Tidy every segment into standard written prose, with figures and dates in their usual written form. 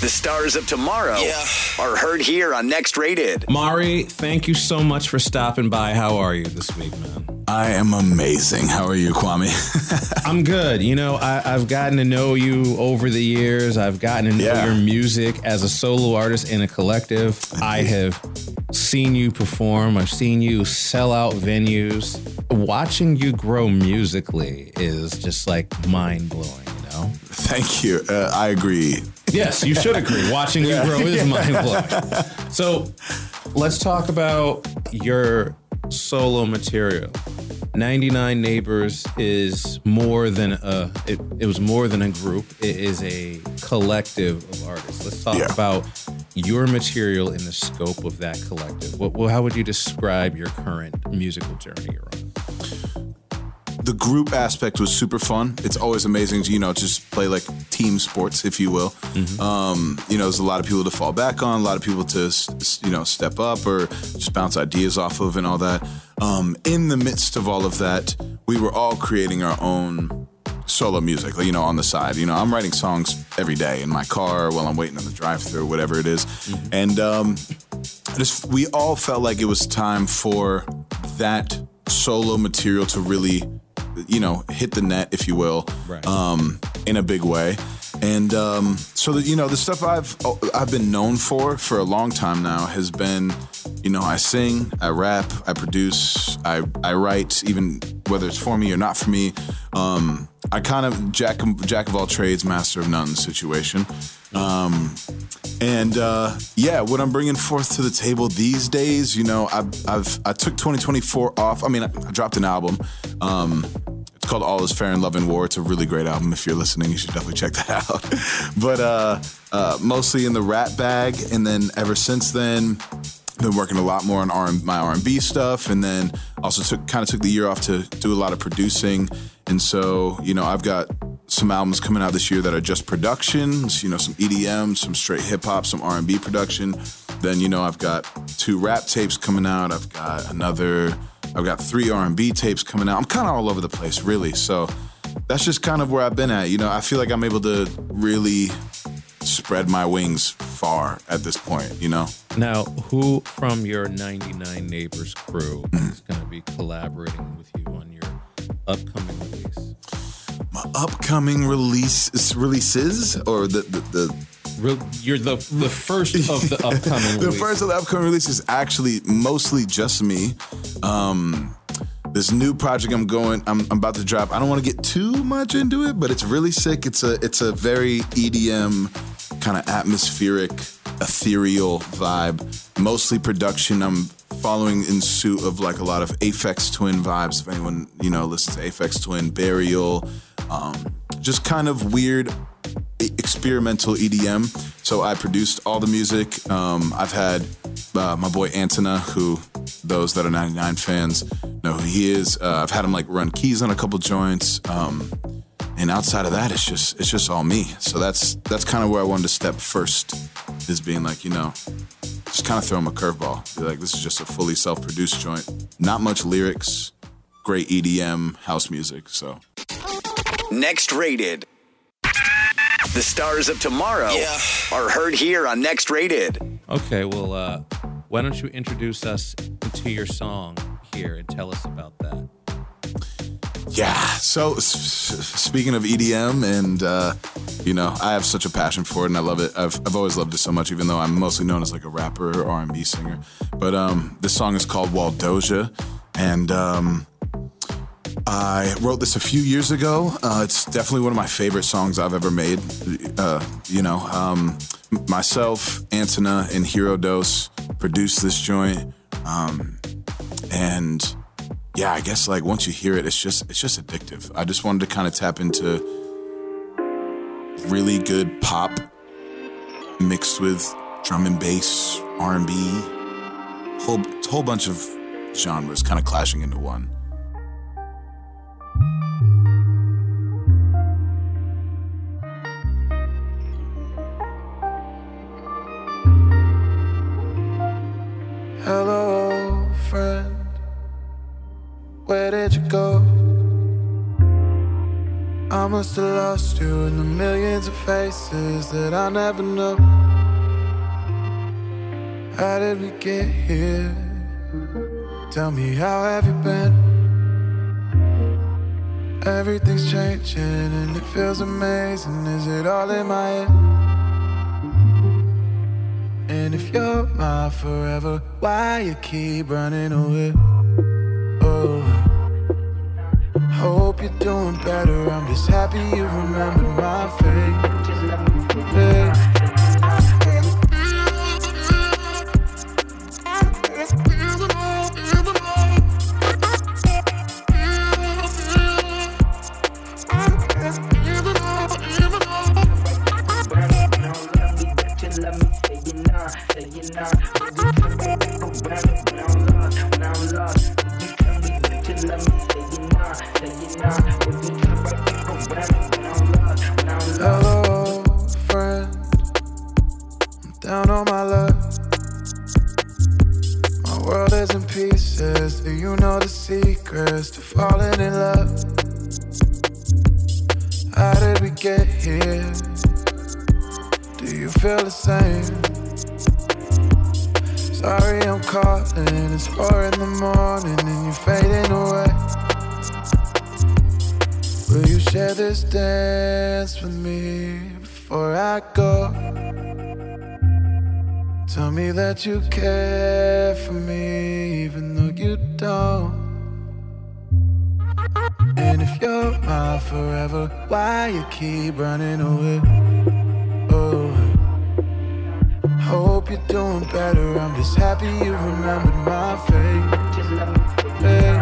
The stars of tomorrow are heard here on Next Rated. Mari, thank you so much for stopping by. How are you this week, man? I am amazing. How are you, Kwame? I'm good. You know, I've gotten to know you over the years. I've gotten to know your music as a solo artist in a collective. I have seen you perform. I've seen you sell out venues. Watching you grow musically is just like mind-blowing, you know? Thank you. I agree. Yes, you should agree. Watching you grow is mind-blowing. So let's talk about your solo material. 99 Neighbors is more than it was more than a group. It is a collective of artists. Let's talk about your material in the scope of that collective. How would you describe your current musical journey you're on? The group aspect was super fun. It's always amazing to, just play like team sports, if you will. Mm-hmm. There's a lot of people to fall back on, a lot of people to, step up or just bounce ideas off of and all that. In the midst of all of that, we were all creating our own solo music, on the side. I'm writing songs every day in my car while I'm waiting on the drive-thru, whatever it is. Mm-hmm. And we all felt like it was time for that solo material to really hit the net, if you will, in a big way. And so the stuff I've been known for a long time now has been, I sing, I rap, I produce, I write, even whether it's for me or not for me. I kind of jack of all trades, master of none situation. What I'm bringing forth to the table these days, I took 2024 off. I mean, I dropped an album. It's called All Is Fair in Love and War. It's a really great album. If you're listening, you should definitely check that out. But mostly in the rap bag. And then ever since then, been working a lot more on my R&B stuff. And then also took the year off to do a lot of producing. And so, I've got some albums coming out this year that are just productions, some EDM, some straight hip hop, some R&B production. Then, I've got 2 rap tapes coming out. I've got 3 R&B tapes coming out. I'm kind of all over the place, really. So that's just kind of where I've been at. I feel like I'm able to really spread my wings far at this point, Now, who from your 99 Neighbors crew is going to be collaborating with you on your upcoming release? My upcoming releases, or you're the first of the upcoming The first of the upcoming release is actually mostly just me. This new project I'm about to drop. I don't want to get too much into it, but it's really sick. It's a very EDM kind of atmospheric, ethereal vibe. Mostly production. I'm following in suit of like a lot of Aphex Twin vibes. If anyone listens to Aphex Twin, Burial, just kind of weird experimental EDM. So I produced all the music. I've had my boy Antona, who those that are 99 fans know who he is. I've had him run keys on a couple joints. And outside of that, it's just all me. So that's kind of where I wanted to step first, is being just kind of throw him a curveball. Be like, this is just a fully self-produced joint. Not much lyrics, great EDM, house music, so. Next Rated. The stars of tomorrow are heard here on Next Rated. Okay, well, why don't you introduce us to your song here and tell us about that? Yeah, so speaking of EDM, and I have such a passion for it, and I love it. I've always loved it so much, even though I'm mostly known as like a rapper or R&B singer. But this song is called Waldoja, and I wrote this a few years ago. It's definitely one of my favorite songs I've ever made. Myself, Antona, and Hero Dose produced this joint, and yeah, I guess once you hear it, it's just addictive. I just wanted to kind of tap into really good pop mixed with drum and bass, R&B, whole bunch of genres kind of clashing into one. Hello, friend. Where did you go? I'm I must have lost you in the millions of faces that I never know. How did we get here? Tell me, how have you been? Everything's changing and it feels amazing. Is it all in my head? And if you're my forever, why you keep running away? Oh, hope you're doing better. I'm just happy you remembered my face. Yeah. Hello, friend. I'm down on my luck. My world is in pieces. Do you know the secrets to falling in love? How did we get here? Do you feel the same? Sorry I'm calling, it's 4 in the morning and you're fading away. Will you share this dance with me before I go? Tell me that you care for me even though you don't. And if you're my forever, why you keep running away? Oh, hope you're doing better. I'm just happy you remembered my face. Hey.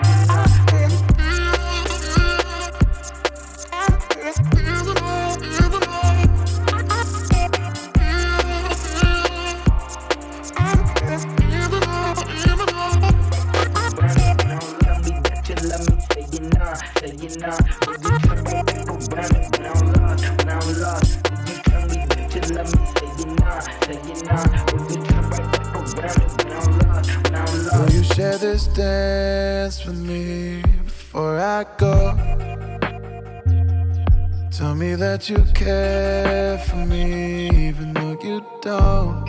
Will you share this dance with me before I go? Tell me that you care for me even though you don't.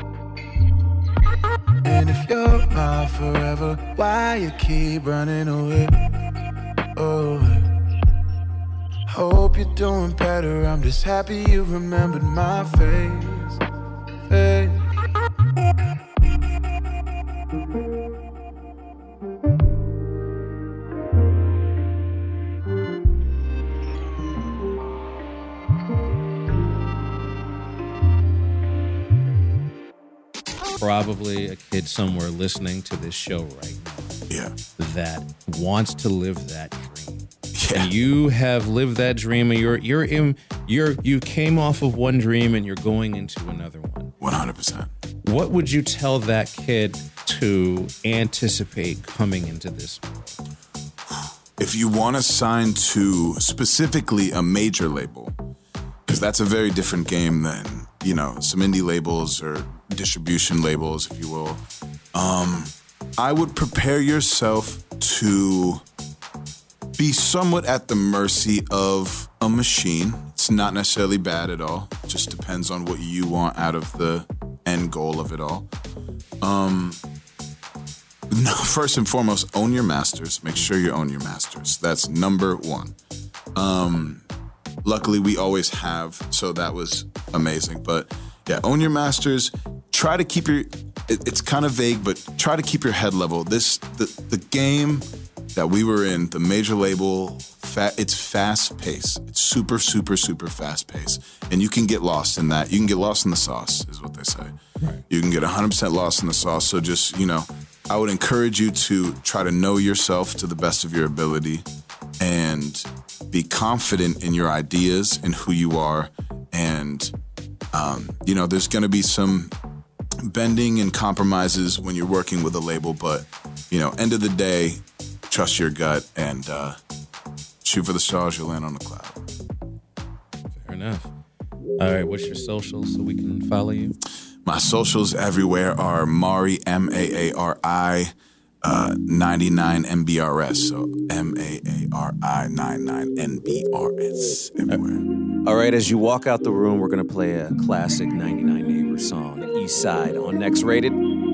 And if you're my forever, why you keep running away? Oh, hope you're doing better. I'm just happy you remembered my face. Hey. Probably a kid somewhere listening to this show right now that wants to live that dream. Yeah. And you have lived that dream, and you came off of one dream and you're going into another one. 100%. What would you tell that kid to anticipate coming into this world? If you want to sign to specifically a major label, because that's a very different game than, you know, some indie labels or distribution labels, if you will. I would prepare yourself to be somewhat at the mercy of a machine. It's not necessarily bad at all. It just depends on what you want out of the end goal of it all. No, first and foremost, own your masters. Make sure you own your masters. That's number one. Luckily, we always have, so that was amazing. But yeah, own your masters. Try to keep your, it's kind of vague, but try to keep your head level. The game that we were in, the major label, it's fast paced. It's super, super, super fast paced. And you can get lost in that. You can get lost in the sauce, is what they say. Right. You can get 100% lost in the sauce. So just, you know, I would encourage you to try to know yourself to the best of your ability and be confident in your ideas and who you are. And, you know, there's going to be some bending and compromises when you're working with a label, but, you know, end of the day, trust your gut and shoot for the stars, you'll land on the cloud. Fair enough. All right, what's your socials so we can follow you? My socials everywhere are Mari, Maari. 99 NBRS. So MAARI 99 NBRS everywhere. All right, as you walk out the room, we're going to play a classic 99 Neighbors song, East Side, on Next Rated.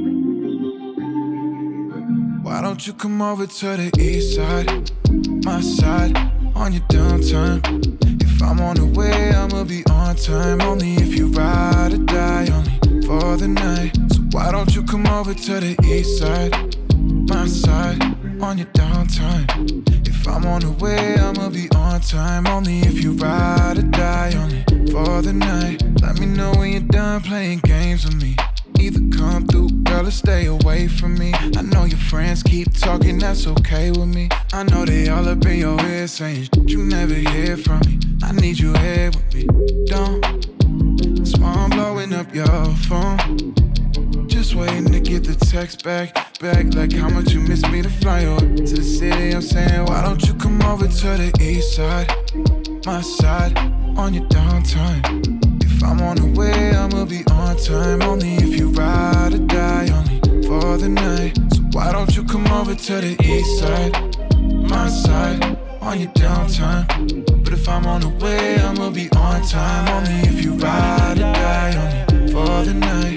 Why don't you come over to the east side, my side, on your downtime? If I'm on the way, I'ma be on time. Only if you ride or die, only for the night. So why don't you come over to the east side, my side, on your downtime? If I'm on the way, I'ma be on time. Only if you ride or die, only for the night. Let me know when you're done playing games with me. Either come through, girl, or stay away from me. I know your friends keep talking, that's okay with me. I know they all up in your ear saying you never hear from me. I need you here with me, don't. That's why I'm blowing up your phone. Just waiting to get the text back like how much you miss me to fly over to the city. I'm saying, why don't you come over to the east side, my side, on your downtime? If I'm on the way, I'ma be on time. Only if you ride or die, only for the night. So why don't you come over to the east side, my side, on your downtime? But if I'm on the way, I'ma be on time. Only if you ride or die, only for the night.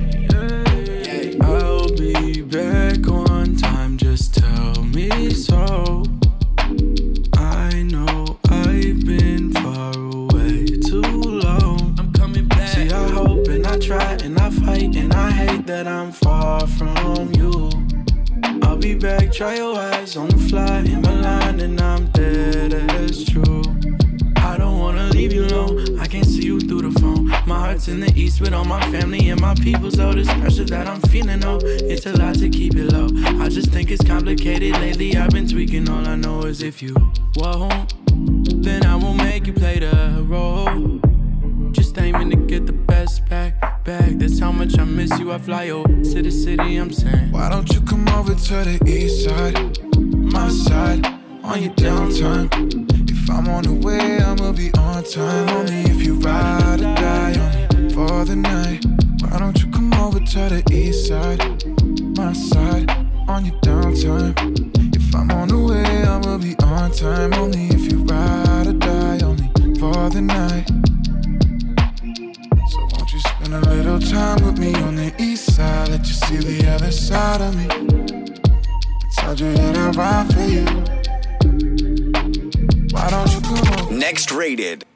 I'll be back on time, just tell me so. I know I've been far away too long. I'm coming back. See, I hope and I try and I fight and I hate that I'm far from you. I'll be back, try your eyes on the fly in my line and I'm dead as true. I don't wanna leave you alone, I can't see you through the phone. My heart's in the east with all my family and my people. So this pressure that I'm feeling, oh, it's a lot to keep it low. I just think it's complicated lately, I've been tweaking. All I know is if you won't, then I won't make you play the role. Just aiming to get the best back. That's how much I miss you, I fly over to the city, I'm saying, why don't you come over to the east side, my side, on your downtime? If I'm on the way, I'ma be on time. Only if you ride or die, only for the night. Why don't you come over to the east side, my side, on your downtime? If I'm on the way, I'ma be on time. Only if you ride or die, only for the night. So won't you spend a little time with me on the east side? Let you see the other side of me. I told you that I ride for you. Why don't you come over? Next Rated.